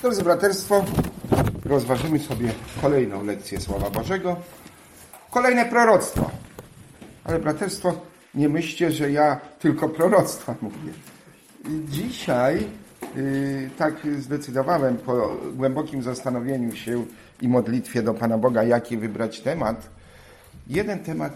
Drodzy braterstwo, rozważymy sobie kolejną lekcję Słowa Bożego. Kolejne proroctwo. Ale braterstwo, nie myślcie, że ja tylko proroctwa mówię. Dzisiaj tak zdecydowałem po głębokim zastanowieniu się i modlitwie do Pana Boga, jaki wybrać temat. Jeden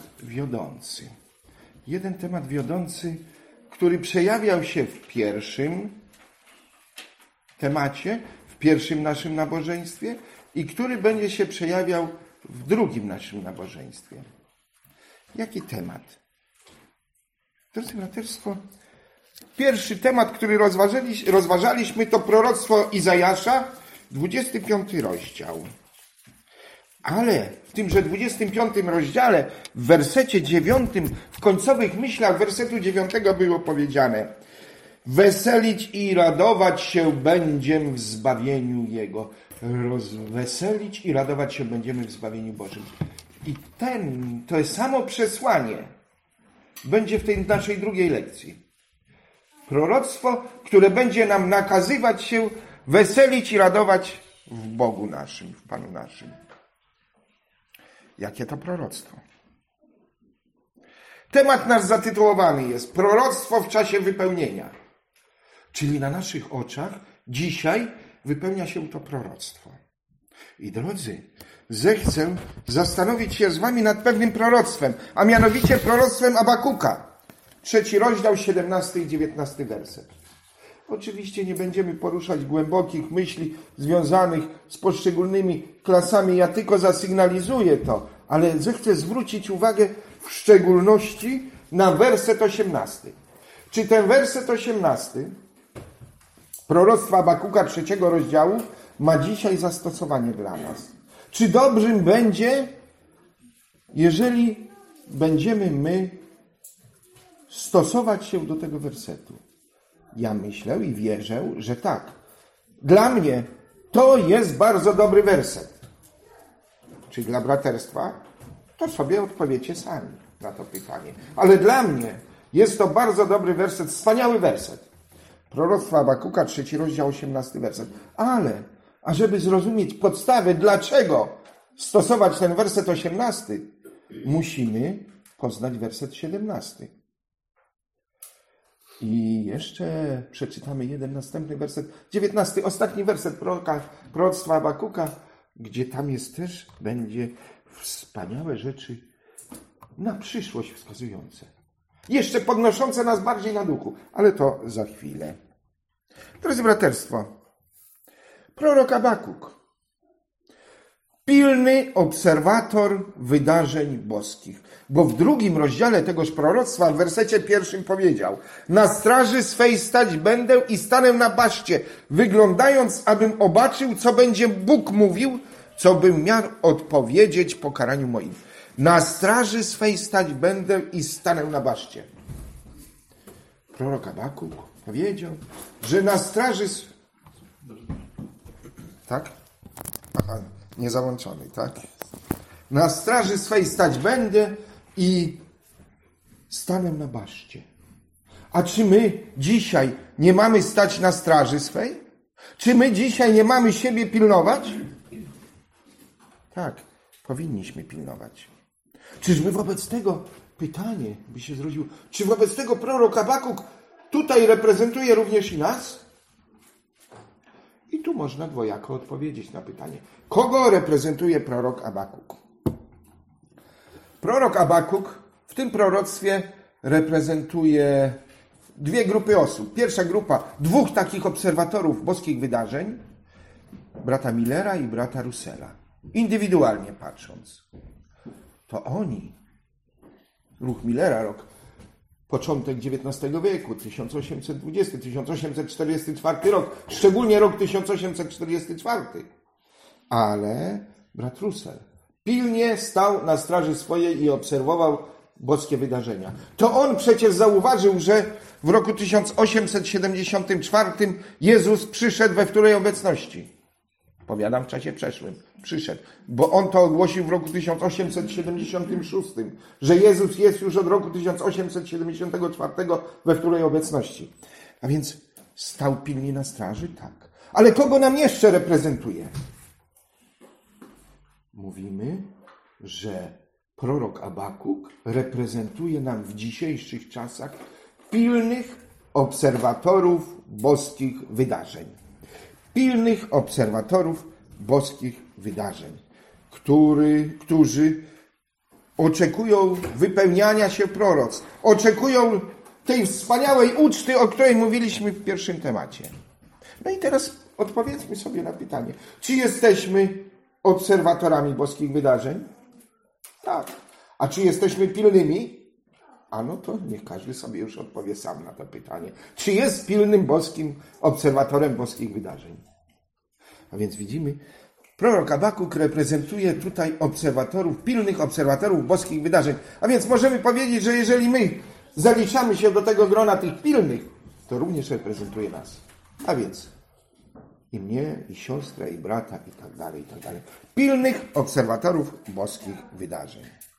temat wiodący, który przejawiał się w pierwszym temacie, w pierwszym naszym nabożeństwie i który będzie się przejawiał w drugim naszym nabożeństwie. Jaki temat? Drodzy braterstwo, pierwszy temat, który rozważaliśmy, to proroctwo Izajasza, 25 rozdział. Ale w tymże 25 rozdziale, w wersecie 9, w końcowych myślach wersetu 9 było powiedziane: weselić i radować się będziemy w zbawieniu Jego. Rozweselić i radować się będziemy w zbawieniu Bożym. I to samo przesłanie będzie w tej naszej drugiej lekcji. Proroctwo, które będzie nam nakazywać się weselić i radować w Bogu naszym, w Panu naszym. Jakie to proroctwo? Temat nasz zatytułowany jest Proroctwo w czasie wypełnienia. Czyli na naszych oczach dzisiaj wypełnia się to proroctwo. I drodzy, zechcę zastanowić się z wami nad pewnym proroctwem, a mianowicie proroctwem Abakuka. 3 rozdział, 17 i 19 werset. Oczywiście nie będziemy poruszać głębokich myśli związanych z poszczególnymi klasami. Ja tylko zasygnalizuję to, ale zechcę zwrócić uwagę w szczególności na werset 18. Czy ten werset 18 proroctwa Abakuka 3 rozdziału ma dzisiaj zastosowanie dla nas? Czy dobrym będzie, jeżeli będziemy my stosować się do tego wersetu? Ja myślę i wierzę, że tak. Dla mnie to jest bardzo dobry werset. Czy dla braterstwa? To sobie odpowiecie sami na to pytanie. Ale dla mnie jest to bardzo dobry werset, wspaniały werset. Proroctwa Abakuka, 3 rozdział, 18 werset. Ale, ażeby zrozumieć podstawę, dlaczego stosować ten werset 18, musimy poznać werset 17. I jeszcze przeczytamy jeden następny werset, 19, ostatni werset proroctwa Abakuka, gdzie tam jest też, będzie wspaniałe rzeczy na przyszłość wskazujące. Jeszcze podnoszące nas bardziej na duchu, ale to za chwilę. Drodzy braterstwo, prorok Abakuk, pilny obserwator wydarzeń boskich, bo w 2 rozdziale tegoż proroctwa w wersecie 1 powiedział: na straży swej stać będę i stanę na baszcie, wyglądając, abym obaczył, co będzie Bóg mówił, co bym miał odpowiedzieć pokaraniu moim. Na straży swej stać będę i stanę na baszcie. Prorok Abakuk powiedział, że na straży... Tak? Aha, nie załączony, tak? Na straży swej stać będę i stanę na baszcie. A czy my dzisiaj nie mamy stać na straży swej? Czy my dzisiaj nie mamy siebie pilnować? Tak, powinniśmy pilnować. Czyżby wobec tego, pytanie by się zrodziło, czy wobec tego prorok Abakuk tutaj reprezentuje również i nas? I tu można dwojako odpowiedzieć na pytanie. Kogo reprezentuje prorok Abakuk? Prorok Abakuk w tym proroctwie reprezentuje 2 grupy osób. Pierwsza grupa 2 takich obserwatorów boskich wydarzeń, brata Millera i brata Russella. Indywidualnie patrząc. To oni, ruch Millera, początek XIX wieku, 1820-1844 rok, szczególnie rok 1844. Ale brat Russell pilnie stał na straży swojej i obserwował boskie wydarzenia. To on przecież zauważył, że w roku 1874 Jezus przyszedł we wtórej obecności. Powiadam w czasie przeszłym. Przyszedł. Bo on to ogłosił w roku 1876, że Jezus jest już od roku 1874 we wtórej obecności. A więc stał pilnie na straży? Tak. Ale kogo nam jeszcze reprezentuje? Mówimy, że prorok Abakuk reprezentuje nam w dzisiejszych czasach pilnych obserwatorów boskich wydarzeń. Pilnych obserwatorów boskich wydarzeń, którzy oczekują wypełniania się proroctw, oczekują tej wspaniałej uczty, o której mówiliśmy w pierwszym temacie. No i teraz odpowiedzmy sobie na pytanie, czy jesteśmy obserwatorami boskich wydarzeń? Tak. A czy jesteśmy pilnymi? A no to niech każdy sobie już odpowie sam na to pytanie. Czy jest pilnym boskim obserwatorem boskich wydarzeń? A więc widzimy, prorok Abakuk reprezentuje tutaj pilnych obserwatorów boskich wydarzeń. A więc możemy powiedzieć, że jeżeli my zaliczamy się do tego grona tych pilnych, to również reprezentuje nas. A więc i mnie, i siostrę, i brata, i tak dalej, i tak dalej. Pilnych obserwatorów boskich wydarzeń.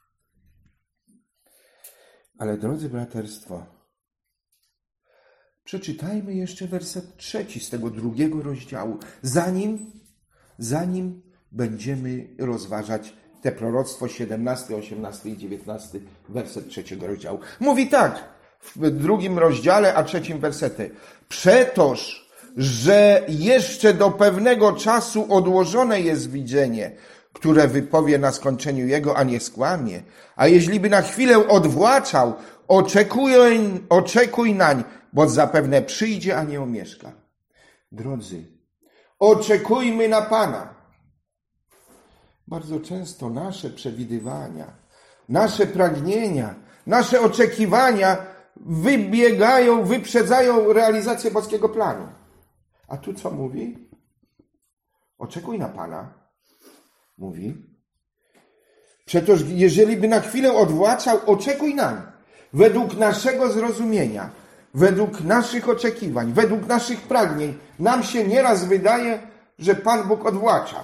Ale drodzy braterstwo, przeczytajmy jeszcze werset 3 z tego 2 rozdziału, zanim będziemy rozważać te proroctwo 17, 18 i 19 werset 3 rozdziału. Mówi tak w 2 rozdziale, a 3 wersecie. Przetoż, że jeszcze do pewnego czasu odłożone jest widzenie, które wypowie na skończeniu jego, a nie skłamie. A jeśliby na chwilę odwłaczał, oczekuj nań, bo zapewne przyjdzie, a nie omieszka. Drodzy, oczekujmy na Pana. Bardzo często nasze przewidywania, nasze pragnienia, nasze oczekiwania wyprzedzają realizację boskiego planu. A tu co mówi? Oczekuj na Pana. Mówi. Przecież jeżeli by na chwilę odwłaczał, oczekuj nań. Według naszego zrozumienia, według naszych oczekiwań, według naszych pragnień, nam się nieraz wydaje, że Pan Bóg odwłacza.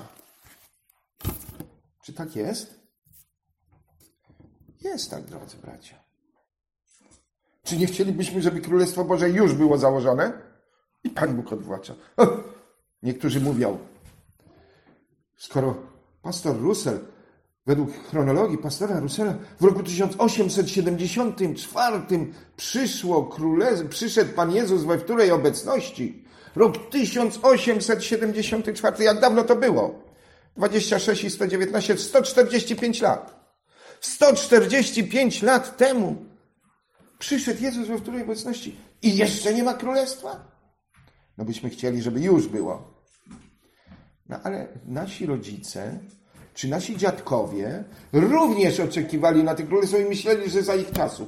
Czy tak jest? Jest tak, drodzy bracia. Czy nie chcielibyśmy, żeby Królestwo Boże już było założone? I Pan Bóg odwłacza. Niektórzy mówią, skoro pastor Russell, według chronologii pastora Russella, w roku 1874 przyszedł Pan Jezus we wtórej obecności. Rok 1874, jak dawno to było? 26 i 119, 145 lat. 145 lat temu przyszedł Jezus we wtórej obecności i jeszcze nie ma królestwa? No byśmy chcieli, żeby już było. No ale nasi rodzice, czy nasi dziadkowie również oczekiwali na to królestwo i myśleli, że za ich czasów.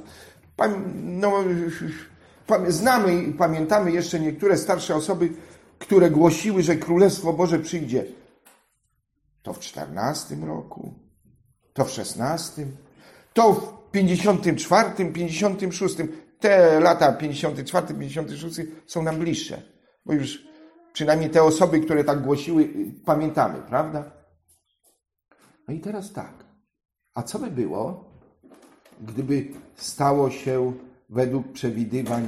Znamy i pamiętamy jeszcze niektóre starsze osoby, które głosiły, że Królestwo Boże przyjdzie. To w 14 roku, to w 16, to w 54, 56. Te lata 54, 56 są nam bliższe, bo już przynajmniej te osoby, które tak głosiły, pamiętamy, prawda? No i teraz tak. A co by było, gdyby stało się według przewidywań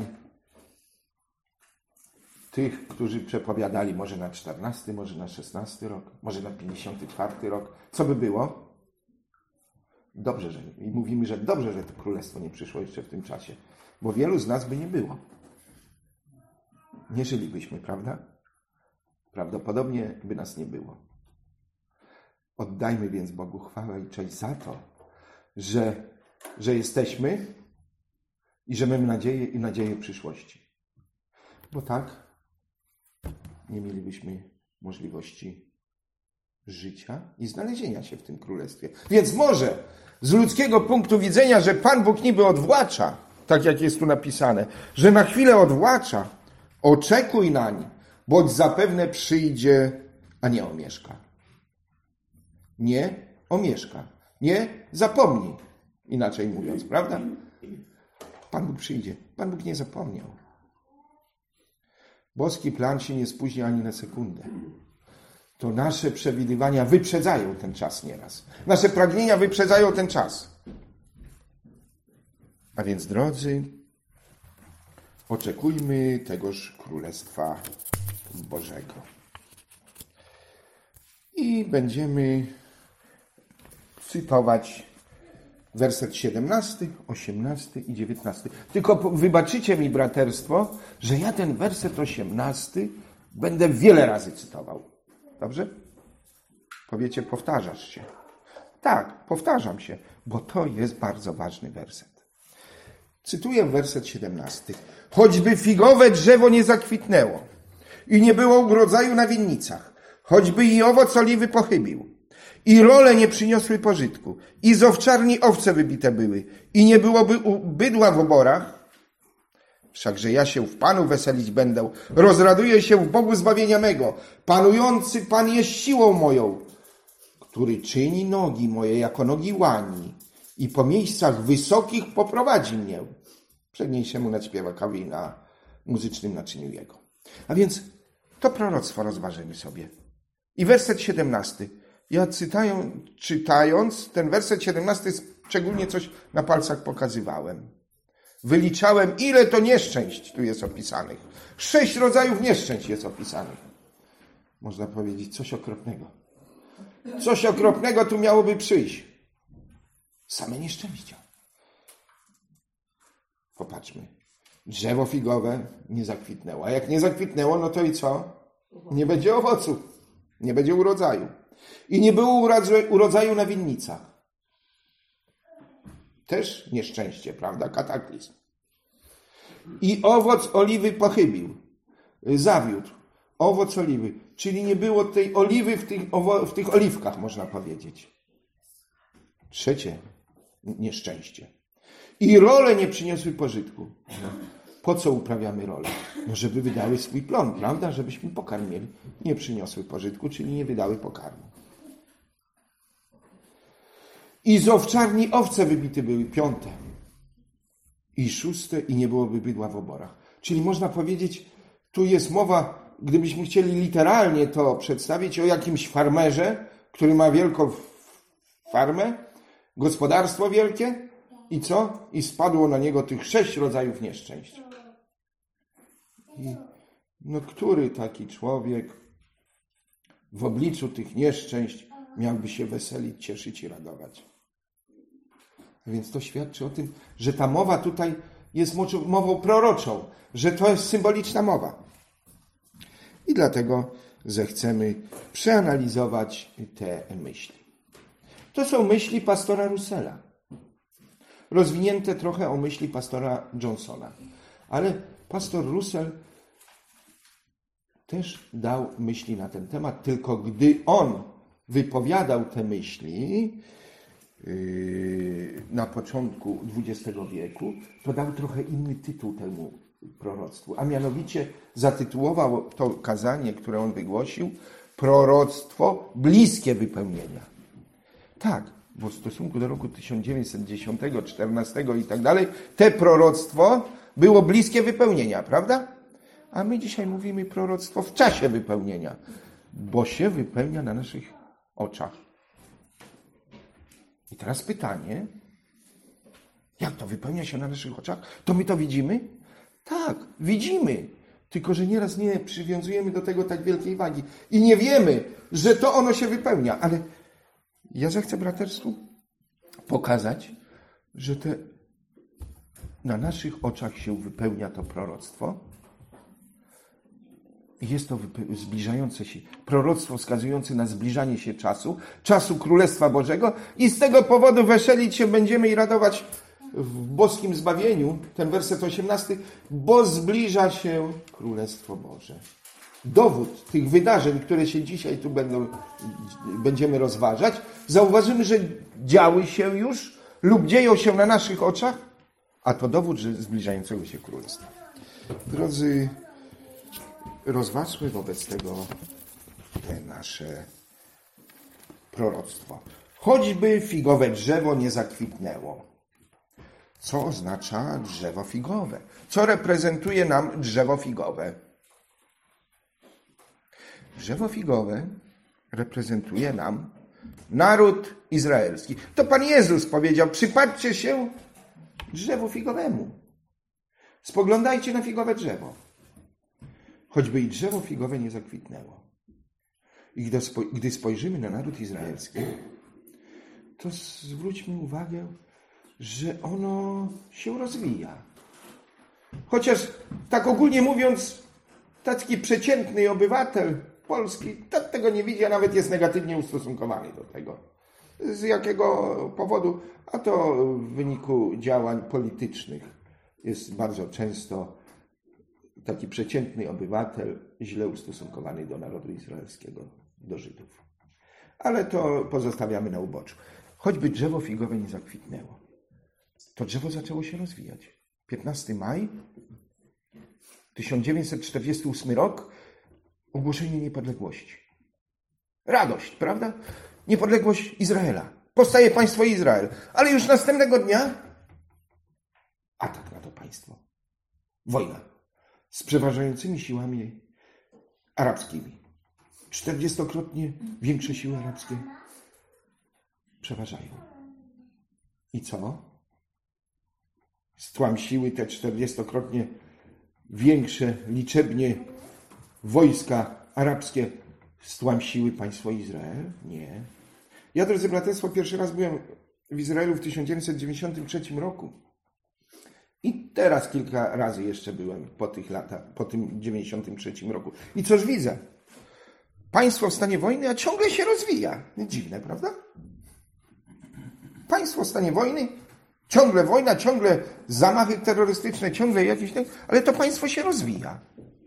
tych, którzy przepowiadali może na 14, może na 16 rok, może na 54 rok? Co by było? Dobrze, i mówimy, że dobrze, że to królestwo nie przyszło jeszcze w tym czasie, bo wielu z nas by nie było. Nie żylibyśmy, prawda? Prawdopodobnie by nas nie było. Oddajmy więc Bogu chwałę i cześć za to, że jesteśmy i że mamy nadzieję i nadzieję przyszłości. Bo tak nie mielibyśmy możliwości życia i znalezienia się w tym królestwie. Więc może z ludzkiego punktu widzenia, że Pan Bóg niby odwłacza, tak jak jest tu napisane, że na chwilę odwłacza, oczekuj nań, bądź zapewne przyjdzie, a nie omieszka. Nie omieszka. Nie zapomnij. Inaczej mówiąc, prawda? Pan Bóg przyjdzie. Pan Bóg nie zapomniał. Boski plan się nie spóźni ani na sekundę. To nasze przewidywania wyprzedzają ten czas nieraz. Nasze pragnienia wyprzedzają ten czas. A więc, drodzy, oczekujmy tegoż Królestwa Bożego. I będziemy cytować werset 17, 18 i 19. Tylko wybaczycie mi, braterstwo, że ja ten werset 18 będę wiele razy cytował. Dobrze? Powiecie, powtarzasz się. Tak, powtarzam się, bo to jest bardzo ważny werset. Cytuję werset 17. Choćby figowe drzewo nie zakwitnęło i nie było rodzaju na winnicach, choćby i owoc oliwy pochybił, i role nie przyniosły pożytku, i z owczarni owce wybite były, i nie byłoby bydła w oborach, wszakże ja się w Panu weselić będę, rozraduję się w Bogu zbawienia mego. Panujący Pan jest siłą moją, który czyni nogi moje jako nogi łani i po miejscach wysokich poprowadzi mnie. Przedniejszemu nadśpiewakowi na muzycznym naczyniu jego. A więc to proroctwo rozważymy sobie. I werset 17. Ja czytając ten werset 17 szczególnie coś na palcach pokazywałem. Wyliczałem, ile to nieszczęść tu jest opisanych. 6 rodzajów nieszczęść jest opisanych. Można powiedzieć, coś okropnego. Coś okropnego tu miałoby przyjść. Same nieszczęścia. Popatrzmy. Drzewo figowe nie zakwitnęło. A jak nie zakwitnęło, no to i co? Nie będzie owoców. Nie będzie urodzaju. I nie było urodzaju na winnicach. Też nieszczęście, prawda? Kataklizm. I owoc oliwy pochybił. Zawiódł. Owoc oliwy. Czyli nie było tej oliwy w tych oliwkach, można powiedzieć. Trzecie nieszczęście. I role nie przyniosły pożytku. No, po co uprawiamy role? No, żeby wydały swój plon, prawda? Żebyśmy pokarm mieli. Nie przyniosły pożytku, czyli nie wydały pokarmu. I z owczarni owce wybite były, 5. I 6. I nie byłoby bydła w oborach. Czyli można powiedzieć, tu jest mowa, gdybyśmy chcieli literalnie to przedstawić, o jakimś farmerze, który ma wielką farmę, gospodarstwo wielkie i co? I spadło na niego tych 6 rodzajów nieszczęść. I no, który taki człowiek w obliczu tych nieszczęść miałby się weselić, cieszyć i radować? A więc to świadczy o tym, że ta mowa tutaj jest mową proroczą, że to jest symboliczna mowa. I dlatego zechcemy przeanalizować te myśli. To są myśli pastora Russella. Rozwinięte trochę o myśli pastora Johnsona. Ale pastor Russell też dał myśli na ten temat, tylko gdy on wypowiadał te myśli na początku XX wieku, to dał trochę inny tytuł temu proroctwu, a mianowicie zatytułował to kazanie, które on wygłosił, proroctwo bliskie wypełnienia. Tak, bo w stosunku do roku 1910, 14 i tak dalej, te proroctwo było bliskie wypełnienia, prawda? A my dzisiaj mówimy proroctwo w czasie wypełnienia, bo się wypełnia na naszych oczach. I teraz pytanie, jak to wypełnia się na naszych oczach? To my to widzimy? Tak, widzimy. Tylko że nieraz nie przywiązujemy do tego tak wielkiej wagi. I nie wiemy, że to ono się wypełnia. Ale ja zechcę braterstwu pokazać, że na naszych oczach się wypełnia to proroctwo. Jest to zbliżające się, proroctwo wskazujące na zbliżanie się czasu Królestwa Bożego i z tego powodu weselić się będziemy i radować w boskim zbawieniu, ten werset 18, bo zbliża się Królestwo Boże. Dowód tych wydarzeń, które się dzisiaj tu będziemy rozważać, zauważymy, że działy się już lub dzieją się na naszych oczach, a to dowód, że zbliżającego się Królestwa. Drodzy, rozważmy wobec tego te nasze proroctwo. Choćby figowe drzewo nie zakwitnęło. Co oznacza drzewo figowe? Co reprezentuje nam drzewo figowe? Drzewo figowe reprezentuje nam naród izraelski. To Pan Jezus powiedział, przypatrzcie się drzewu figowemu. Spoglądajcie na figowe drzewo. Choćby i drzewo figowe nie zakwitnęło. I gdy spojrzymy na naród izraelski, to zwróćmy uwagę, że ono się rozwija. Chociaż tak ogólnie mówiąc, taki przeciętny obywatel polski tego nie widzi, a nawet jest negatywnie ustosunkowany do tego. Z jakiego powodu? A to w wyniku działań politycznych. Jest bardzo często taki przeciętny obywatel źle ustosunkowany do narodu izraelskiego, do Żydów. Ale to pozostawiamy na uboczu. Choćby drzewo figowe nie zakwitnęło, to drzewo zaczęło się rozwijać. 15 maj 1948 rok, ogłoszenie niepodległości. Radość, prawda? Niepodległość Izraela. Powstaje państwo Izrael. Ale już następnego dnia atak na to państwo. Wojna z przeważającymi siłami arabskimi. 40-krotnie większe siły arabskie przeważają. I co? Stłamsiły te 40-krotnie większe liczebnie wojska arabskie, stłamsiły państwo Izrael? Nie. Ja, drodzy braterstwo, pierwszy raz byłem w Izraelu w 1993 roku. I teraz kilka razy jeszcze byłem po tym 93 roku. I cóż widzę? Państwo w stanie wojny, a ciągle się rozwija. Dziwne, prawda? Państwo w stanie wojny, ciągle wojna, ciągle zamachy terrorystyczne, ciągle jakieś... Ale to państwo się rozwija.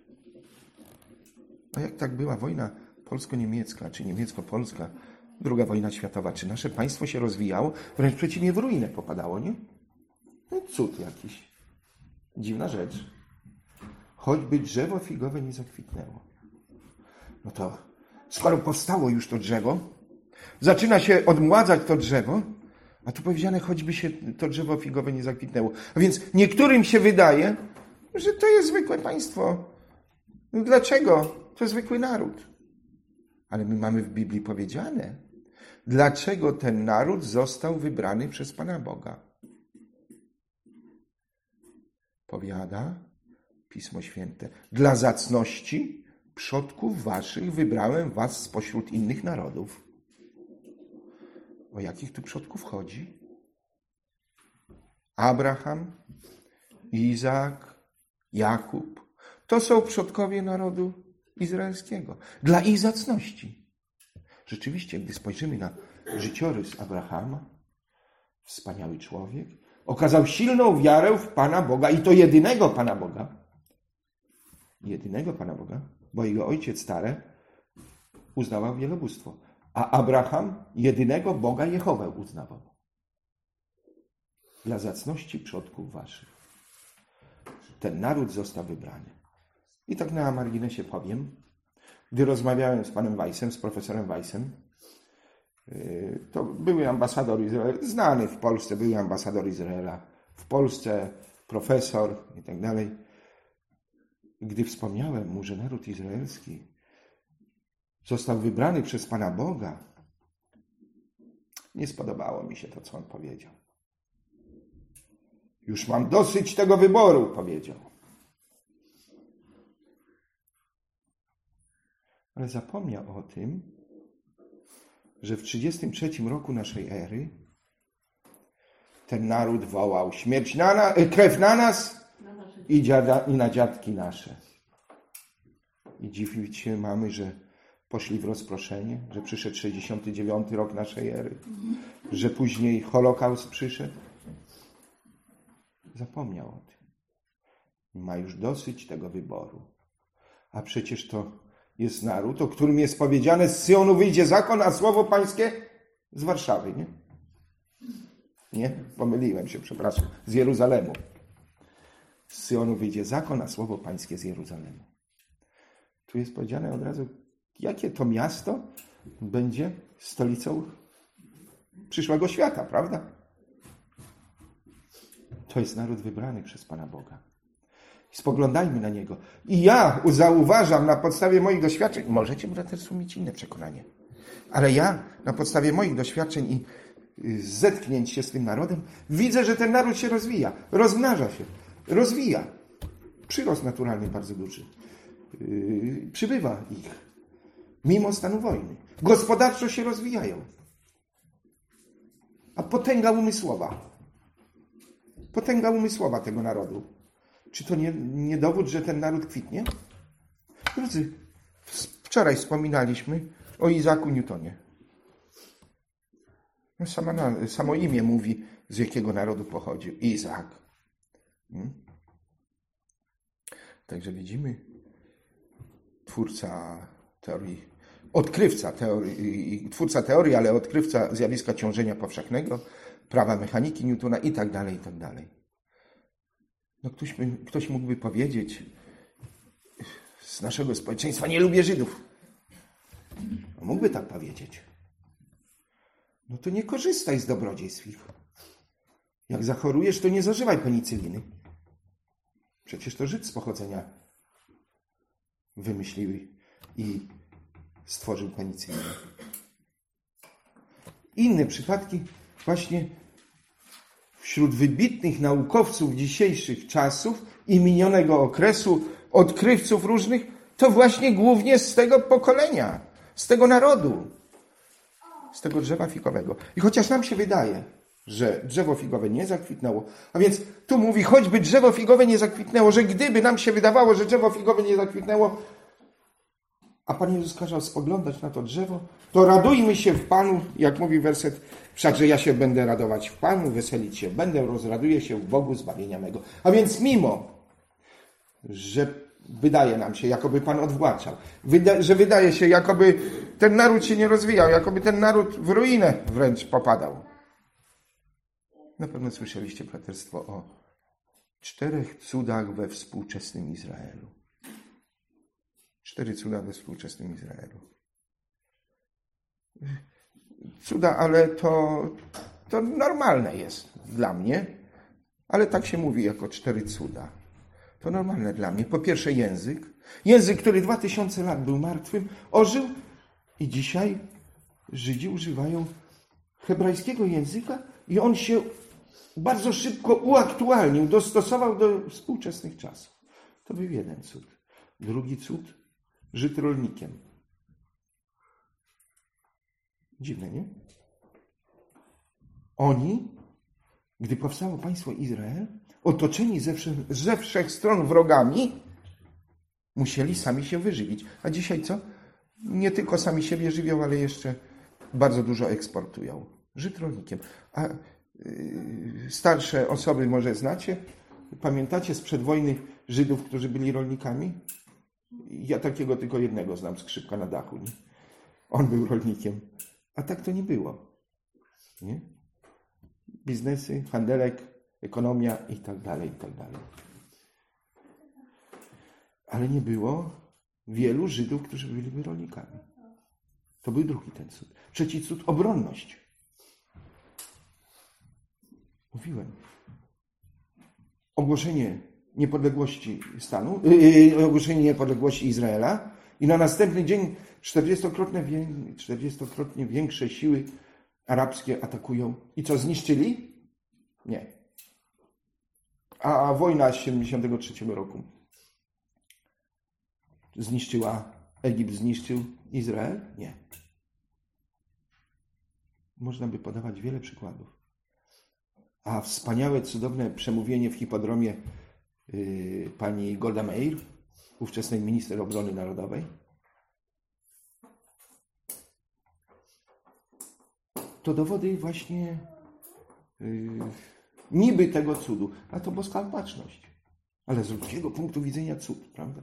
A jak tak była wojna polsko-niemiecka, czy niemiecko-polska, II wojna światowa, czy nasze państwo się rozwijało? Wręcz przeciwnie, w ruinę popadało, nie? No cud jakiś. Dziwna rzecz. Choćby drzewo figowe nie zakwitnęło. No to skoro powstało już to drzewo, zaczyna się odmładzać to drzewo, a tu powiedziane, choćby się to drzewo figowe nie zakwitnęło. A więc niektórym się wydaje, że to jest zwykłe państwo. Dlaczego? To zwykły naród. Ale my mamy w Biblii powiedziane, dlaczego ten naród został wybrany przez Pana Boga. Powiada Pismo Święte. Dla zacności przodków waszych wybrałem was spośród innych narodów. O jakich tu przodków chodzi? Abraham, Izaak, Jakub. To są przodkowie narodu izraelskiego. Dla ich zacności. Rzeczywiście, gdy spojrzymy na życiorys Abrahama, wspaniały człowiek, okazał silną wiarę w Pana Boga i to jedynego Pana Boga. Jedynego Pana Boga, bo jego ojciec Tarę uznawał wielobóstwo. A Abraham jedynego Boga Jehowę uznawał. Dla zacności przodków waszych. Ten naród został wybrany. I tak na marginesie powiem, gdy rozmawiałem z panem Weissem, z profesorem Weissem, to były ambasador Izraela, znany w Polsce, były ambasador Izraela w Polsce, profesor i tak dalej. Gdy wspomniałem mu, że naród izraelski został wybrany przez Pana Boga, nie spodobało mi się to, co on powiedział. Już mam dosyć tego wyboru, powiedział. Ale zapomniał o tym, że w 33 roku naszej ery ten naród wołał śmierć krew na nas i na dziadki nasze. I dziwić się mamy, że poszli w rozproszenie, że przyszedł 69 rok naszej ery, że później Holokaust przyszedł. Zapomniał o tym. Ma już dosyć tego wyboru. A przecież to jest naród, o którym jest powiedziane, z Syjonu wyjdzie zakon, a słowo pańskie z Warszawy, nie? Nie? Pomyliłem się, przepraszam. Z Jeruzalemu. Z Syjonu wyjdzie zakon, a słowo pańskie z Jeruzalemu. Tu jest powiedziane od razu, jakie to miasto będzie stolicą przyszłego świata, prawda? To jest naród wybrany przez Pana Boga. Spoglądajmy na niego. I ja zauważam na podstawie moich doświadczeń, możecie braterstwo mieć inne przekonanie, ale ja na podstawie moich doświadczeń i zetknięć się z tym narodem, widzę, że ten naród się rozwija, rozmnaża się, rozwija. Przyrost naturalny bardzo duży. Przybywa ich. Mimo stanu wojny. Gospodarczo się rozwijają. A potęga umysłowa. Potęga umysłowa tego narodu. Czy to nie dowód, że ten naród kwitnie? Drodzy, wczoraj wspominaliśmy o Isaacu Newtonie. No samo imię mówi, z jakiego narodu pochodził. Izaak. Także widzimy, twórca teorii, ale odkrywca zjawiska ciążenia powszechnego, prawa mechaniki Newtona i tak dalej, i tak dalej. No ktoś mógłby powiedzieć, z naszego społeczeństwa nie lubię Żydów. No, mógłby tak powiedzieć. No to nie korzystaj z dobrodziejstw ich. Jak zachorujesz, to nie zażywaj penicyliny. Przecież to Żyd z pochodzenia wymyślił i stworzył penicylinę. Inne przypadki właśnie wśród wybitnych naukowców dzisiejszych czasów i minionego okresu, odkrywców różnych, to właśnie głównie z tego pokolenia, z tego narodu, z tego drzewa figowego. I chociaż nam się wydaje, że drzewo figowe nie zakwitnęło, a więc tu mówi, choćby drzewo figowe nie zakwitnęło, że gdyby nam się wydawało, że drzewo figowe nie zakwitnęło, a Pan Jezus kazał spoglądać na to drzewo, to radujmy się w Panu, jak mówi werset, wszakże ja się będę radować w Panu, weselić się będę, rozraduję się w Bogu zbawienia mego. A więc mimo, że wydaje nam się, jakoby Pan odwłaczał, że wydaje się, jakoby ten naród się nie rozwijał, jakoby ten naród w ruinę wręcz popadał. Na pewno słyszeliście braterstwo o 4 cudach we współczesnym Izraelu. 4 cuda we współczesnym Izraelu. Cuda, ale to normalne jest dla mnie, ale tak się mówi jako 4 cuda. To normalne dla mnie. Po pierwsze język. Język, który 2000 lat był martwym, ożył i dzisiaj Żydzi używają hebrajskiego języka i on się bardzo szybko uaktualnił, dostosował do współczesnych czasów. To był jeden cud. Drugi cud, Żyd rolnikiem. Dziwne, nie? Oni, gdy powstało państwo Izrael, otoczeni ze wszech stron wrogami, musieli sami się wyżywić. A dzisiaj co? Nie tylko sami siebie żywią, ale jeszcze bardzo dużo eksportują. Żyd rolnikiem. A starsze osoby może znacie? Pamiętacie sprzed wojny Żydów, którzy byli rolnikami? Ja takiego tylko jednego znam, skrzypka na dachu. Nie? On był rolnikiem. A tak to nie było. Nie? Biznesy, handelek, ekonomia i tak dalej, i tak dalej. Ale nie było wielu Żydów, którzy byliby rolnikami. To był drugi ten cud. Trzeci cud, obronność. Mówiłem. Ogłoszenie niepodległości stanu, ogłoszenie niepodległości Izraela i na następny dzień 40-krotnie większe siły arabskie atakują. I co, zniszczyli? Nie. A wojna z 73 roku zniszczyła, Egipt zniszczył Izrael? Nie. Można by podawać wiele przykładów. A wspaniałe, cudowne przemówienie w hipodromie pani Golda Meir, ówczesnej minister obrony narodowej, to dowody właśnie niby tego cudu, a to boska opatrzność. Ale z ludzkiego punktu widzenia cud, prawda?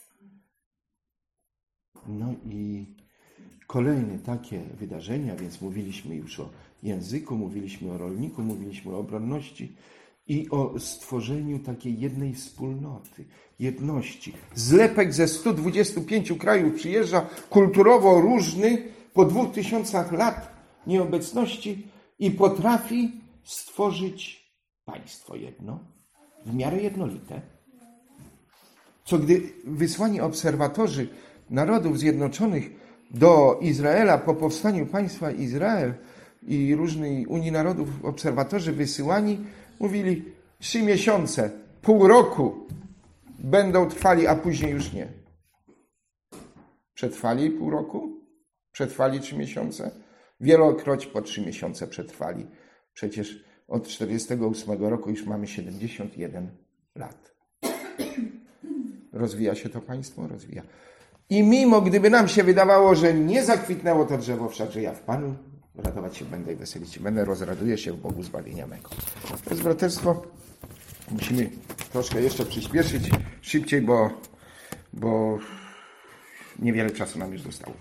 No i kolejne takie wydarzenia, więc mówiliśmy już o języku, mówiliśmy o rolniku, mówiliśmy o obronności i o stworzeniu takiej jednej wspólnoty, jedności. Zlepek ze 125 krajów przyjeżdża kulturowo różny po 2000 lat nieobecności i potrafi stworzyć państwo jedno, w miarę jednolite. Co gdy wysłani obserwatorzy Narodów Zjednoczonych do Izraela po powstaniu państwa Izrael i różnej Unii Narodów obserwatorzy wysyłani mówili 3 miesiące, pół roku będą trwali, a później już nie. Przetrwali pół roku? Przetrwali 3 miesiące? Wielokroć po 3 miesiące przetrwali. Przecież od 48 roku już mamy 71 lat. Rozwija się to państwo? Rozwija. I mimo, gdyby nam się wydawało, że nie zakwitnęło to drzewo, wszakże ja w Panu radować się będę i weselić się będę, rozraduję się w Bogu zbawienia mego. To jest braterstwo. Musimy troszkę jeszcze przyspieszyć szybciej, bo niewiele czasu nam już zostało.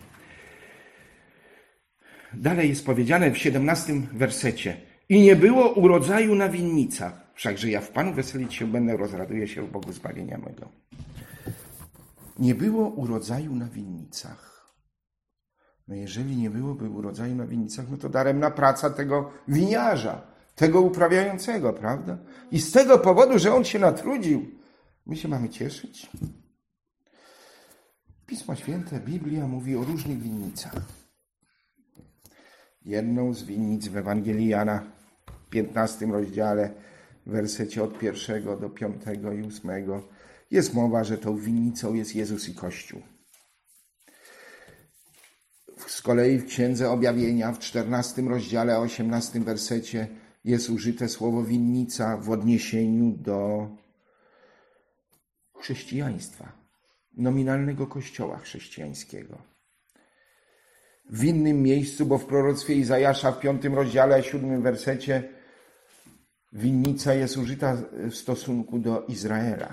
Dalej jest powiedziane w 17 wersecie. I nie było urodzaju na winnicach, wszakże ja w Panu weselić się będę, rozraduję się w Bogu zbawienia mego. Nie było urodzaju na winnicach. No jeżeli nie byłoby urodzaju na winnicach, no to daremna praca tego winiarza, tego uprawiającego, prawda? I z tego powodu, że on się natrudził, my się mamy cieszyć. Pismo Święte, Biblia mówi o różnych winnicach. Jedną z winnic w Ewangelii Jana w 15 rozdziale, w wersecie od 1 do 5 i 8 jest mowa, że tą winnicą jest Jezus i Kościół. Z kolei w Księdze Objawienia w 14 rozdziale, 18 wersecie jest użyte słowo winnica w odniesieniu do chrześcijaństwa, nominalnego kościoła chrześcijańskiego. W innym miejscu, bo w proroctwie Izajasza w 5 rozdziale, 7 wersecie winnica jest użyta w stosunku do Izraela.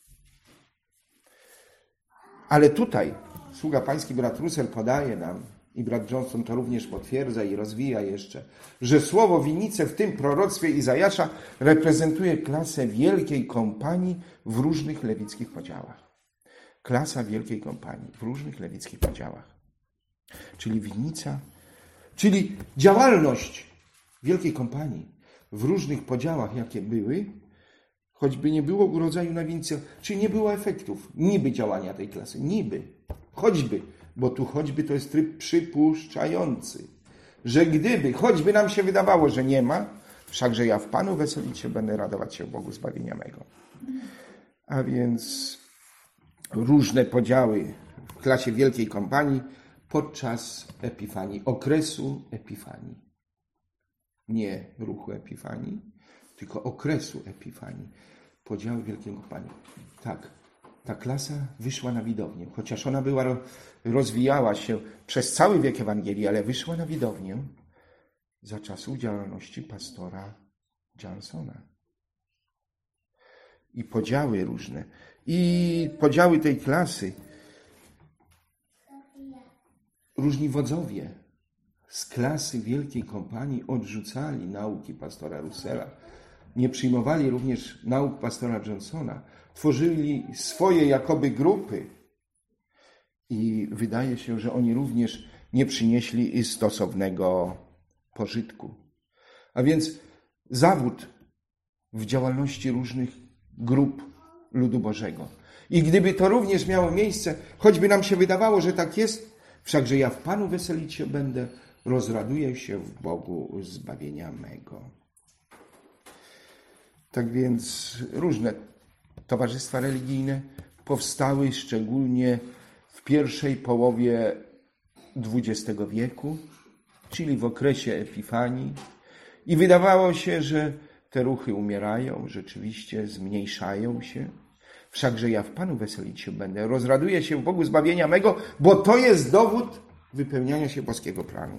Ale tutaj sługa pański brat Russell podaje nam, i brat Johnson to również potwierdza i rozwija jeszcze, że słowo winnice w tym proroctwie Izajasza reprezentuje klasę wielkiej kompanii w różnych lewickich podziałach. Klasa wielkiej kompanii w różnych lewickich podziałach. Czyli winnica, czyli działalność wielkiej kompanii w różnych podziałach, jakie były, choćby nie było urodzaju na winnicy, czyli nie było efektów, niby działania tej klasy, niby, choćby, bo tu choćby to jest tryb przypuszczający, że gdyby, choćby nam się wydawało, że nie ma, wszakże ja w Panu weselić się będę, radować się w Bogu zbawienia mego. A więc różne podziały w klasie wielkiej kompanii podczas Epifanii, okresu Epifanii. Nie ruchu Epifanii, tylko okresu Epifanii. Podziały wielkiej kompanii. Tak, ta klasa wyszła na widownię, chociaż ona rozwijała się przez cały wiek Ewangelii, ale wyszła na widownię za czasów działalności pastora Johnsona. I podziały różne. I podziały tej klasy. Różni wodzowie z klasy wielkiej kompanii odrzucali nauki pastora Russella. Nie przyjmowali również nauk pastora Johnsona. Tworzyli swoje jakoby grupy. I wydaje się, że oni również nie przynieśli stosownego pożytku. A więc zawód w działalności różnych grup ludu Bożego. I gdyby to również miało miejsce, choćby nam się wydawało, że tak jest, wszakże ja w Panu weselić się będę, rozraduję się w Bogu zbawienia mego. Tak więc różne towarzystwa religijne powstały szczególnie w pierwszej połowie XX wieku, czyli w okresie Epifanii. I wydawało się, że te ruchy umierają, rzeczywiście zmniejszają się. Wszakże ja w Panu weselić się będę, rozraduję się w Bogu zbawienia mego, bo to jest dowód wypełniania się boskiego planu.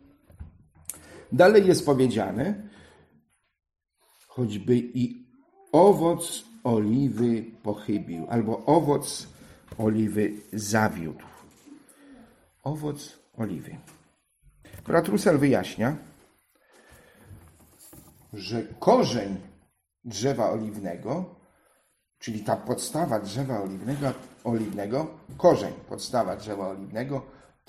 Dalej jest powiedziane, choćby i owoc oliwy pochybił, albo owoc oliwy zawiódł. Owoc oliwy. Brat Russell wyjaśnia, że korzeń drzewa oliwnego, czyli ta podstawa drzewa oliwnego, korzeń, podstawa drzewa oliwnego,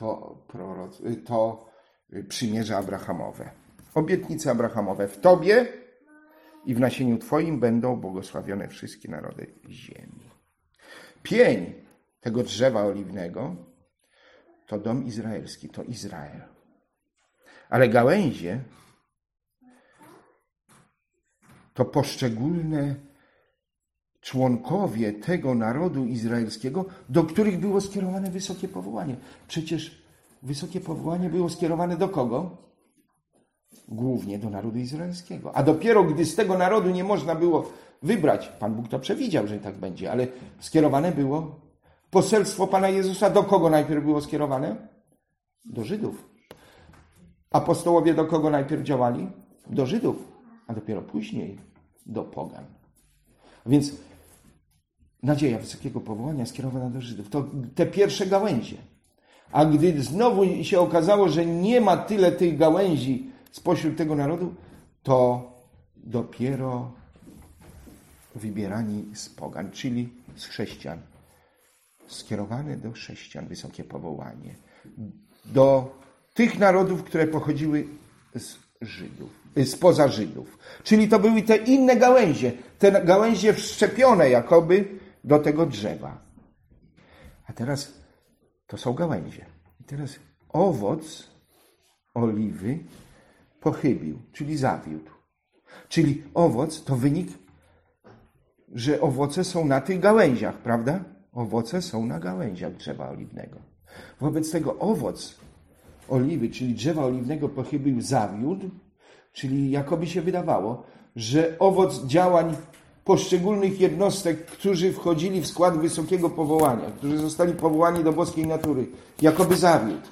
to przymierze Abrahamowe. Obietnice Abrahamowe w Tobie i w nasieniu Twoim będą błogosławione wszystkie narody ziemi. Pień tego drzewa oliwnego to dom izraelski, to Izrael. Ale gałęzie to poszczególne członkowie tego narodu izraelskiego, do których było skierowane wysokie powołanie. Przecież wysokie powołanie było skierowane do kogo? Głównie do narodu izraelskiego. A dopiero gdy z tego narodu nie można było wybrać, Pan Bóg to przewidział, że tak będzie, ale skierowane było poselstwo Pana Jezusa. Do kogo najpierw było skierowane? Do Żydów. Apostołowie do kogo najpierw działali? Do Żydów, a dopiero później do pogan. Więc nadzieja wysokiego powołania skierowana do Żydów. To te pierwsze gałęzie. A gdy znowu się okazało, że nie ma tyle tych gałęzi spośród tego narodu, to dopiero wybierani z pogan, czyli z chrześcijan. Skierowane do chrześcijan wysokie powołanie. Do tych narodów, które pochodziły z Żydów, spoza Żydów. Czyli to były te inne gałęzie, te gałęzie wszczepione jakoby do tego drzewa. A teraz to są gałęzie. I teraz owoc oliwy pochybił, czyli zawiódł. Czyli owoc to wynik, że owoce są na tych gałęziach, prawda? Owoce są na gałęziach drzewa oliwnego. Wobec tego owoc oliwy, czyli drzewa oliwnego pochybił, zawiódł, czyli jakoby się wydawało, że owoc działań poszczególnych jednostek, którzy wchodzili w skład wysokiego powołania, którzy zostali powołani do boskiej natury, jakoby zawiódł.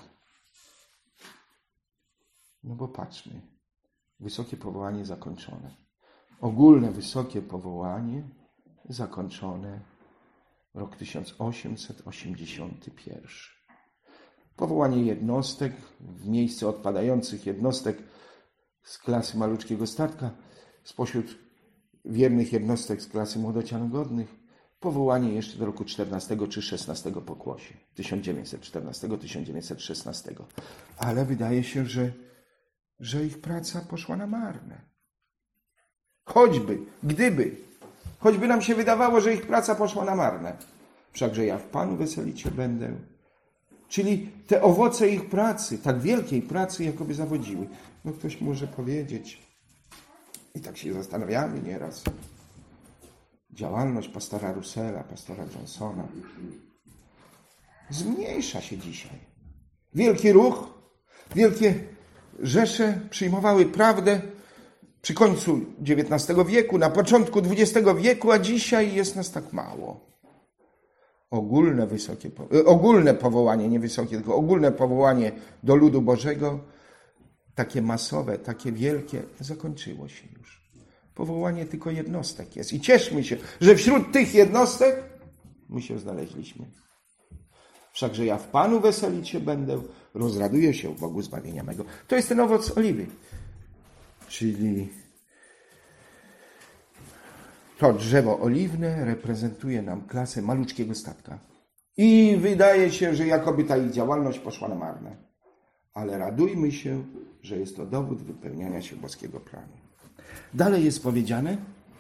No bo patrzmy, wysokie powołanie zakończone. Ogólne wysokie powołanie zakończone rok 1881. Powołanie jednostek w miejsce odpadających jednostek z klasy maluczkiego statka, spośród wiernych jednostek z klasy młodocian godnych, powołanie jeszcze do roku 14 czy 16 pokłosie, 1914-1916. Ale wydaje się, że ich praca poszła na marne. Choćby nam się wydawało, że ich praca poszła na marne. Wszakże ja w Panu weselić się będę. Czyli te owoce ich pracy, tak wielkiej pracy, jakoby zawodziły. No ktoś może powiedzieć, i tak się zastanawiamy nieraz, działalność pastora Russella, pastora Johnsona zmniejsza się dzisiaj. Wielki ruch, wielkie rzesze przyjmowały prawdę przy końcu XIX wieku, na początku XX wieku, a dzisiaj jest nas tak mało. Ogólne powołanie, nie wysokie, tylko ogólne powołanie do ludu Bożego, takie masowe, takie wielkie, zakończyło się już. Powołanie tylko jednostek jest. I cieszmy się, że wśród tych jednostek my się znaleźliśmy. Wszakże ja w Panu weselić się będę, rozraduję się w Bogu zbawienia mego. To jest ten owoc oliwy. Czyli to drzewo oliwne reprezentuje nam klasę maluczkiego statka. I wydaje się, że jakoby ta ich działalność poszła na marne. Ale radujmy się, że jest to dowód wypełniania się boskiego planu. Dalej jest powiedziane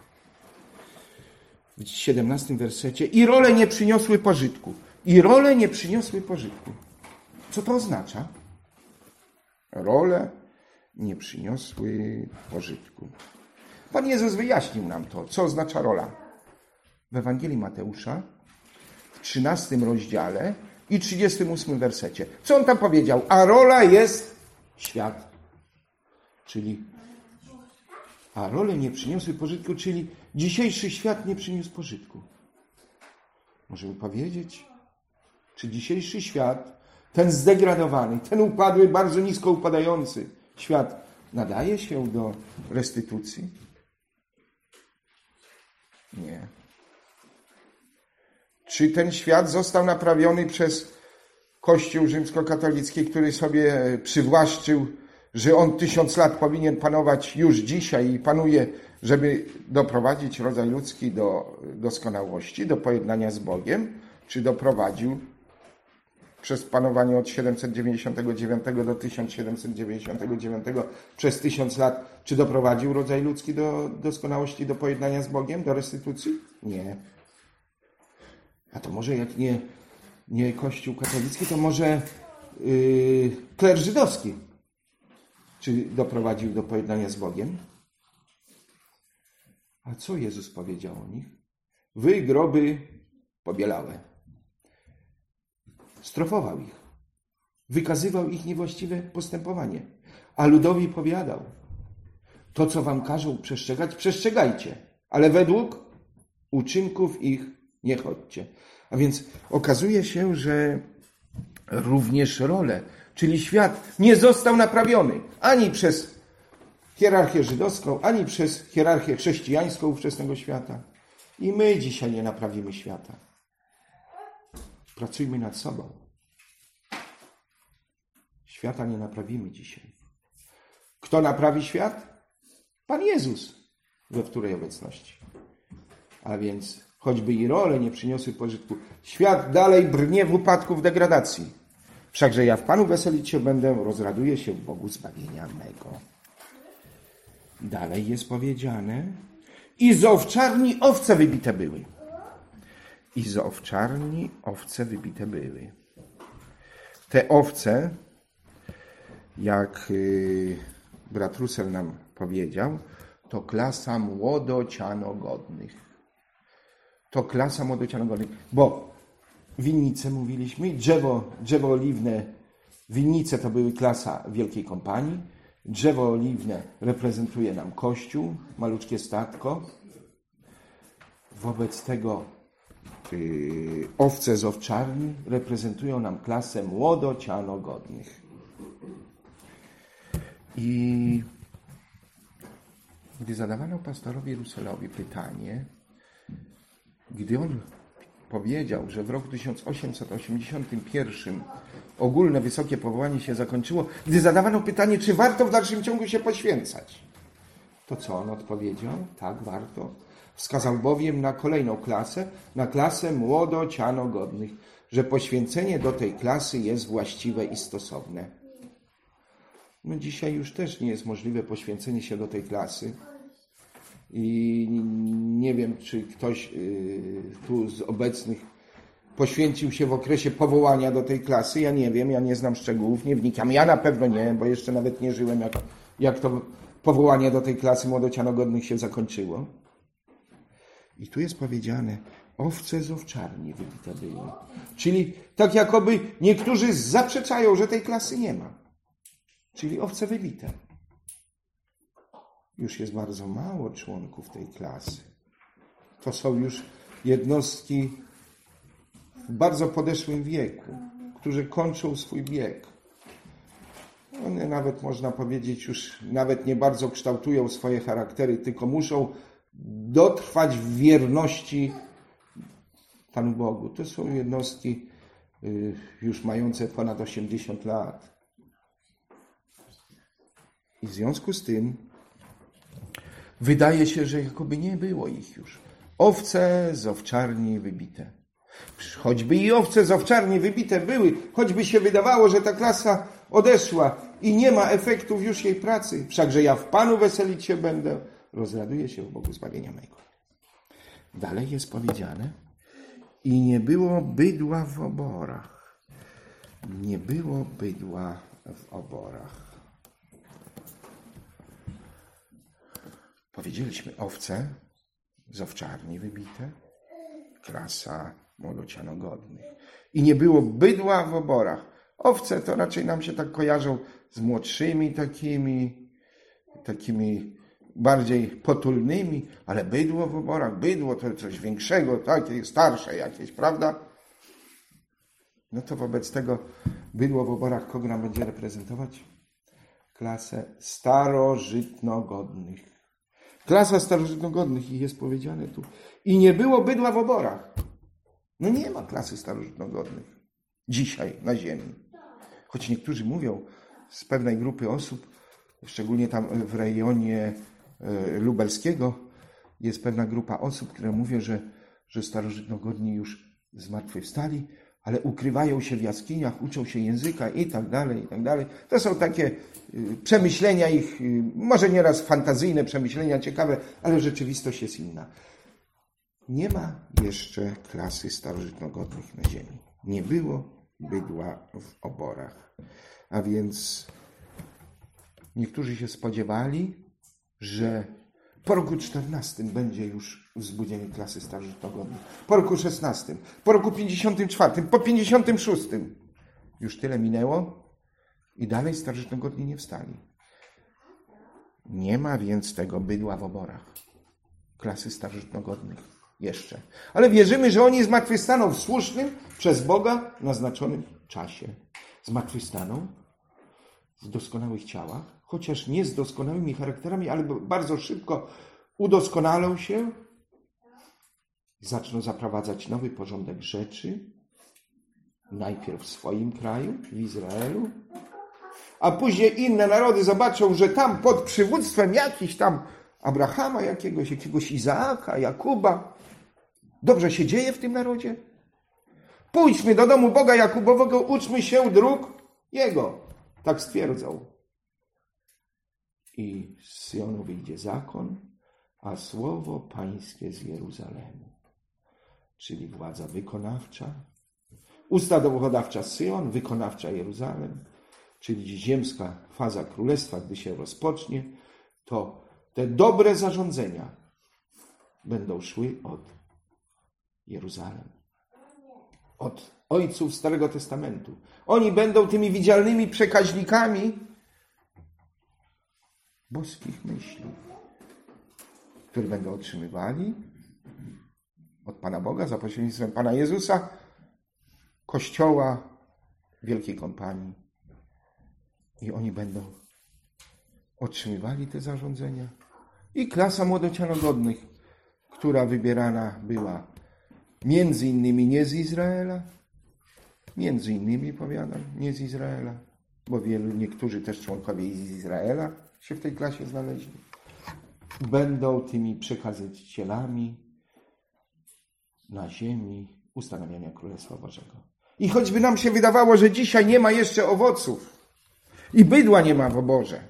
w 17 wersecie: i role nie przyniosły pożytku. I role nie przyniosły pożytku. Co to oznacza? Role nie przyniosły pożytku. Pan Jezus wyjaśnił nam to, co oznacza rola. W Ewangelii Mateusza, w 13 rozdziale i 38 wersecie. Co on tam powiedział? A rola jest świat. A role nie przyniosły pożytku, czyli dzisiejszy świat nie przyniósł pożytku. Możemy powiedzieć, czy dzisiejszy świat, ten zdegradowany, ten upadły, bardzo nisko upadający świat nadaje się do restytucji? Nie. Czy ten świat został naprawiony przez Kościół rzymskokatolicki, który sobie przywłaszczył, że on 1000 lat powinien panować już dzisiaj i panuje, żeby doprowadzić rodzaj ludzki do doskonałości, do pojednania z Bogiem? Czy doprowadził przez panowanie od 799 do 1799 przez 1000 lat, czy doprowadził rodzaj ludzki do doskonałości, do pojednania z Bogiem, do restytucji? Nie. A to może jak nie Kościół katolicki, to może kler żydowski. Czy doprowadził do pojednania z Bogiem? A co Jezus powiedział o nich? wy groby pobielałe. Strofował ich. Wykazywał ich niewłaściwe postępowanie. A ludowi powiadał, to co wam każą przestrzegać, przestrzegajcie, ale według uczynków ich nie chodźcie. A więc okazuje się, że również rolę, czyli świat nie został naprawiony ani przez hierarchię żydowską, ani przez hierarchię chrześcijańską ówczesnego świata. I my dzisiaj nie naprawimy świata. Pracujmy nad sobą. Świata nie naprawimy dzisiaj. Kto naprawi świat? Pan Jezus, we wtórej obecności. A więc choćby i role nie przyniosły pożytku, świat dalej brnie w upadku, w degradacji. Wszakże ja w Panu weselić się będę, rozraduję się w Bogu zbawienia mego. Dalej jest powiedziane, i z owczarni owce wybite były. I z owczarni owce wybite były. Te owce, jak brat Russell nam powiedział, to klasa młodocianogodnych. To klasa młodocianogodnych, bo winnice mówiliśmy, drzewo oliwne, winnice to były klasa Wielkiej Kompanii, drzewo oliwne reprezentuje nam Kościół, maluczkie statko. Wobec tego owce z owczarni reprezentują nam klasę młodocianogodnych. I gdy zadawano pastorowi Russellowi pytanie, gdy on powiedział, że w roku 1881 ogólne wysokie powołanie się zakończyło, gdy zadawano pytanie, czy warto w dalszym ciągu się poświęcać, to co on odpowiedział? Tak, warto. Wskazał bowiem na kolejną klasę, na klasę młodocianogodnych, że poświęcenie do tej klasy jest właściwe i stosowne. No dzisiaj już też nie jest możliwe poświęcenie się do tej klasy. I nie wiem, czy ktoś tu z obecnych poświęcił się w okresie powołania do tej klasy. Ja nie wiem, ja nie znam szczegółów, nie wnikam. Ja na pewno nie, bo jeszcze nawet nie żyłem, jak to powołanie do tej klasy młodocianogodnych się zakończyło. I tu jest powiedziane, owce z owczarni wybite były. Czyli tak jakoby niektórzy zaprzeczają, że tej klasy nie ma. Czyli owce wybite. Już jest bardzo mało członków tej klasy. To są już jednostki w bardzo podeszłym wieku, którzy kończą swój bieg. One nawet, można powiedzieć, już nawet nie bardzo kształtują swoje charaktery, tylko muszą dotrwać w wierności Panu Bogu. To są jednostki już mające ponad 80 lat. I w związku z tym wydaje się, że jakoby nie było ich już. Owce z owczarni wybite. Choćby i owce z owczarni wybite były, choćby się wydawało, że ta klasa odeszła i nie ma efektów już jej pracy. Wszakże ja w Panu weselić się będę, rozraduję się w Bogu zbawienia mego. Dalej jest powiedziane, i nie było bydła w oborach. Nie było bydła w oborach. Powiedzieliśmy owce z owczarni wybite, klasa młodocianogodnych. I nie było bydła w oborach. Owce to raczej nam się tak kojarzą z młodszymi takimi bardziej potulnymi, ale bydło w oborach, bydło to coś większego, takie starsze jakieś, prawda? No to wobec tego bydło w oborach kogo nam będzie reprezentować? Klasę starożytnogodnych. Klasa starożytnogodnych, i jest powiedziane tu. I nie było bydła w oborach. No nie ma klasy starożytnogodnych dzisiaj na ziemi. Choć niektórzy mówią z pewnej grupy osób, szczególnie tam w rejonie lubelskiego, jest pewna grupa osób, które mówią, że starożytnogodni już zmartwychwstali, ale ukrywają się w jaskiniach, uczą się języka i tak dalej, i tak dalej. To są takie przemyślenia ich, może nieraz fantazyjne przemyślenia, ciekawe, ale rzeczywistość jest inna. Nie ma jeszcze klasy starożytnogodnych na ziemi. Nie było bydła w oborach. A więc niektórzy się spodziewali, że Po roku 14 będzie już wzbudzenie klasy starożytnogodnej. Po roku 16, po roku 54, po 56. Już tyle minęło i dalej starożytnogodni nie wstali. Nie ma więc tego bydła w oborach. Klasy starożytnogodnych jeszcze. Ale wierzymy, że oni zmartwychwstaną w słusznym, przez Boga naznaczonym czasie. Zmartwychwstaną w doskonałych ciałach, chociaż nie z doskonałymi charakterami, ale bardzo szybko udoskonalą się i zaczną zaprowadzać nowy porządek rzeczy. Najpierw w swoim kraju, w Izraelu, a później inne narody zobaczą, że tam pod przywództwem jakichś tam Abrahama jakiegoś Izaaka, Jakuba, dobrze się dzieje w tym narodzie. Pójdźmy do domu Boga Jakubowego, uczmy się dróg Jego. Tak stwierdzą. I z Syjonu wyjdzie zakon, a słowo pańskie z Jeruzalemu. Czyli władza wykonawcza, ustawodawcza Syjon, wykonawcza Jeruzalem, czyli ziemska faza królestwa, gdy się rozpocznie, to te dobre zarządzenia będą szły od Jeruzalem, od ojców Starego Testamentu. Oni będą tymi widzialnymi przekaźnikami boskich myśli, które będą otrzymywali od Pana Boga za pośrednictwem Pana Jezusa, Kościoła, Wielkiej Kompanii. I oni będą otrzymywali te zarządzenia. I klasa młodocianogodnych, która wybierana była między innymi nie z Izraela, między innymi, powiadam, nie z Izraela, bo niektórzy też członkowie z Izraela się w tej klasie znaleźli, będą tymi przekazicielami na ziemi ustanawiania Królestwa Bożego. I choćby nam się wydawało, że dzisiaj nie ma jeszcze owoców i bydła nie ma w oborze,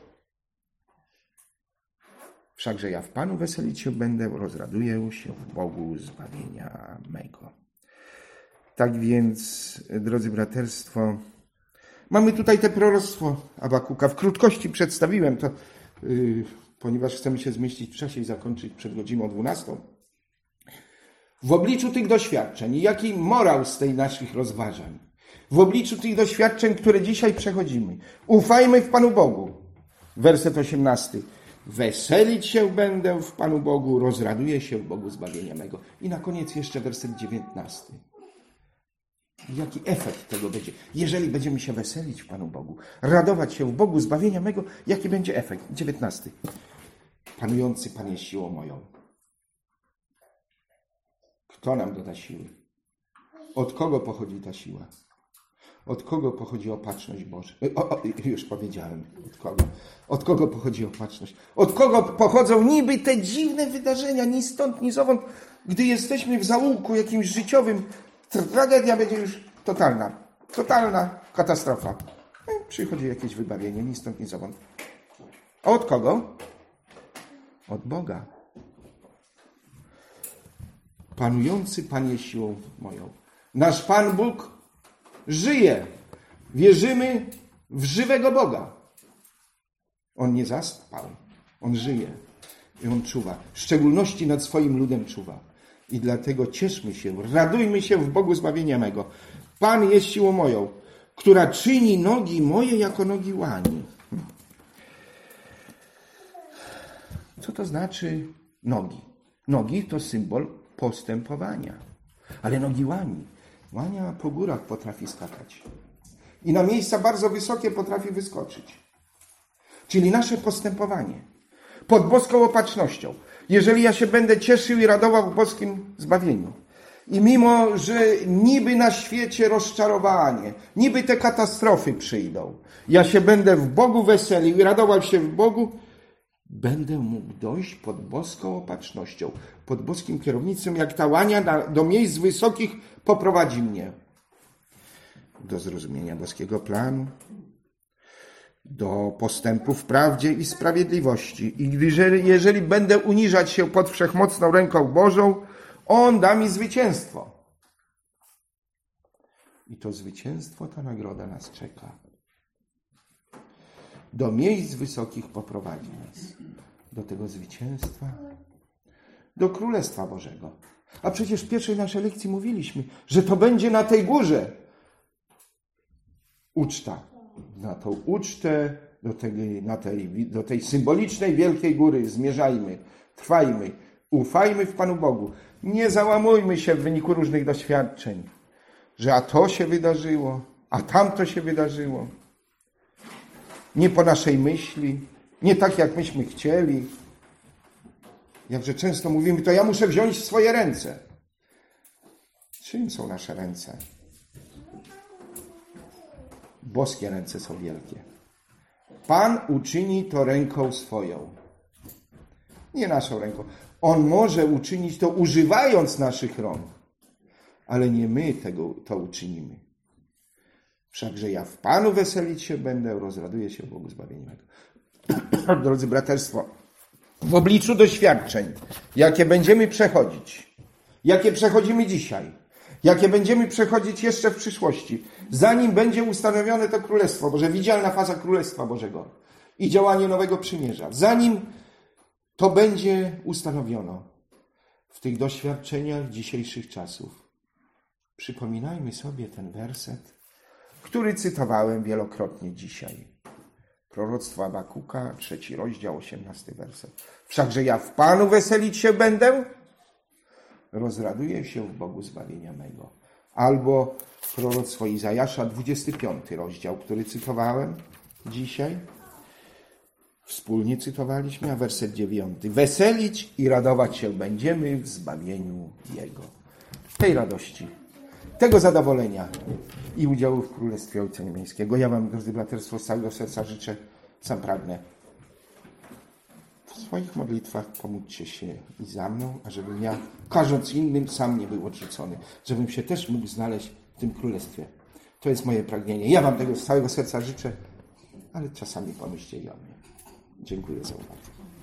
wszakże ja w Panu weselić się będę, rozraduję się w Bogu zbawienia mego. Tak więc, drodzy braterstwo, mamy tutaj te proroctwo Abakuka. W krótkości przedstawiłem to, ponieważ chcemy się zmieścić w czasie i zakończyć przed godziną 12. W obliczu tych doświadczeń, jaki morał z tej naszych rozważań, w obliczu tych doświadczeń, które dzisiaj przechodzimy, ufajmy w Panu Bogu. Werset 18. Weselić się będę w Panu Bogu, rozraduję się w Bogu zbawienia mego. I na koniec jeszcze werset 19. Jaki efekt tego będzie? Jeżeli będziemy się weselić w Panu Bogu, radować się w Bogu zbawienia mego, jaki będzie efekt? 19. Panujący Pan jest siłą moją. Kto nam doda siły? Od kogo pochodzi ta siła? Od kogo pochodzi opatrzność Boża? Już powiedziałem. Od kogo? Od kogo pochodzi opatrzność? Od kogo pochodzą niby te dziwne wydarzenia, ni stąd, ni zowąd, gdy jesteśmy w zaułku jakimś życiowym, tragedia będzie już totalna. Totalna katastrofa. Przychodzi jakieś wybawienie, ni stąd, ni zowąd. A od kogo? Od Boga. Panujący Pan jest siłą moją. Nasz Pan Bóg żyje. Wierzymy w żywego Boga. On nie zaspał. On żyje. I On czuwa. W szczególności nad swoim ludem czuwa. I dlatego cieszmy się, radujmy się w Bogu zbawienia mego. Pan jest siłą moją, która czyni nogi moje jako nogi łani. Co to znaczy nogi? Nogi to symbol postępowania. Ale nogi łani. Łania po górach potrafi skakać. I na miejsca bardzo wysokie potrafi wyskoczyć. Czyli nasze postępowanie. Pod boską opatrznością. Jeżeli ja się będę cieszył i radował w boskim zbawieniu. I mimo, że niby na świecie rozczarowanie, niby te katastrofy przyjdą, ja się będę w Bogu weselił i radował się w Bogu, będę mógł dojść pod boską opatrznością, pod boskim kierownictwem, jak ta łania do miejsc wysokich poprowadzi mnie. Do zrozumienia boskiego planu, do postępu w prawdzie i sprawiedliwości. I jeżeli będę uniżać się pod wszechmocną ręką Bożą, On da mi zwycięstwo. I to zwycięstwo, ta nagroda nas czeka. Do miejsc wysokich poprowadzi nas. do tego zwycięstwa, do Królestwa Bożego. A przecież w pierwszej naszej lekcji mówiliśmy, że to będzie na tej górze uczta. Na tą ucztę, do tej symbolicznej wielkiej góry zmierzajmy, trwajmy, ufajmy w Panu Bogu. Nie załamujmy się w wyniku różnych doświadczeń, że a to się wydarzyło, a tamto się wydarzyło. Nie po naszej myśli, nie tak jak myśmy chcieli. Jakże często mówimy, to ja muszę wziąć w swoje ręce. Czym są nasze ręce? Boskie ręce są wielkie. Pan uczyni to ręką swoją. Nie naszą ręką. On może uczynić to używając naszych rąk. Ale nie my to uczynimy. Wszakże ja w Panu weselić się będę, rozraduję się w Bogu zbawiennego. Drodzy braterstwo, w obliczu doświadczeń, jakie będziemy przechodzić, jakie przechodzimy dzisiaj, jakie będziemy przechodzić jeszcze w przyszłości, zanim będzie ustanowione to Królestwo Boże, widzialna faza Królestwa Bożego i działanie Nowego Przymierza, zanim to będzie ustanowiono w tych doświadczeniach dzisiejszych czasów, przypominajmy sobie ten werset, który cytowałem wielokrotnie dzisiaj. Proroctwo Habakuka, 3 rozdział, 18 werset. Wszakże ja w Panu weselić się będę, rozraduję się w Bogu zbawienia mego. Albo proroctwo Izajasza, 25 rozdział, który cytowałem dzisiaj. Wspólnie cytowaliśmy, a werset 9. Weselić i radować się będziemy w zbawieniu Jego. Tej radości, tego zadowolenia i udziału w Królestwie Ojca Niebieskiego. Ja wam, drodzy braterstwo, z całego serca życzę, sam pragnę. W swoich modlitwach pomódlcie się i za mną, ażebym ja, każąc innym, sam nie był odrzucony. Żebym się też mógł znaleźć w tym Królestwie. To jest moje pragnienie. Ja wam tego z całego serca życzę, ale czasami pomyślcie i o mnie. Dziękuję za uwagę.